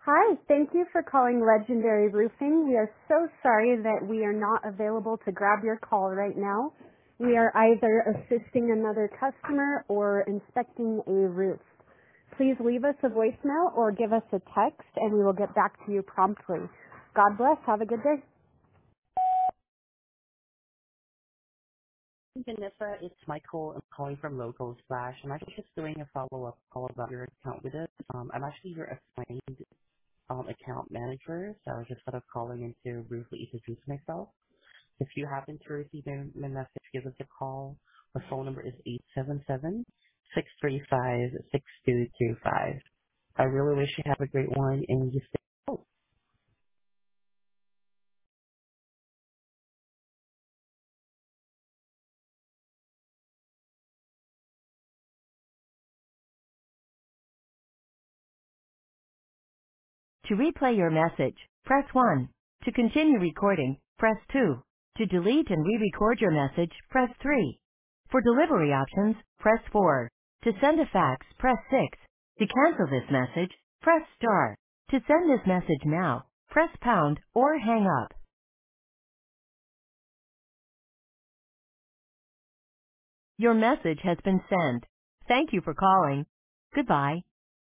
Hi, thank you for calling Legendary Roofing. We are so sorry that we are not available to grab your call right now. We are either assisting another customer or inspecting a roof. Please leave us a voicemail or give us a text and we will get back to you promptly. God bless. Have a good day. Vanessa, it's Michael. I'm calling from Local Splash. I'm actually just doing a follow-up call about your account with us. I'm actually your assigned account manager, so I was just sort of calling in to briefly introduce myself. If you happen to receive my message, give us a call. Our phone number is 877-635-6225. I really wish you have a great one and you stay safe. To replay your message, press 1. To continue recording, press 2. To delete and re-record your message, press 3. For delivery options, press 4. To send a fax, press 6. To cancel this message, press star. To send this message now, press pound or hang up. Your message has been sent. Thank you for calling. Goodbye.